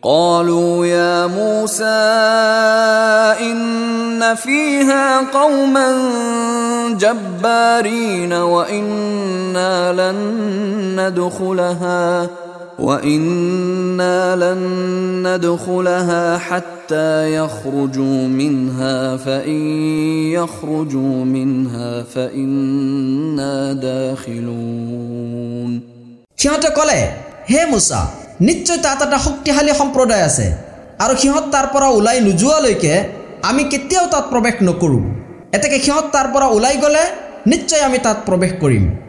قالوا يا موسى إن فيها قوما جبارين وإنا لن ندخلها حتى يخرجوا منها فإن يخرجوا منها فإنا داخلون সিহঁতে ক'লে হে মুছা নিশ্চয় তাত এটা শক্তিশালী সম্প্ৰদায় আছে আৰু সিহঁত তাৰ পৰা ওলাই নোযোৱালৈকে আমি কেতিয়াও তাত প্ৰৱেশ নকৰোঁ এতেকে সিহঁত তাৰ পৰা ওলাই গ'লে নিশ্চয় আমি তাত প্ৰৱেশ কৰিম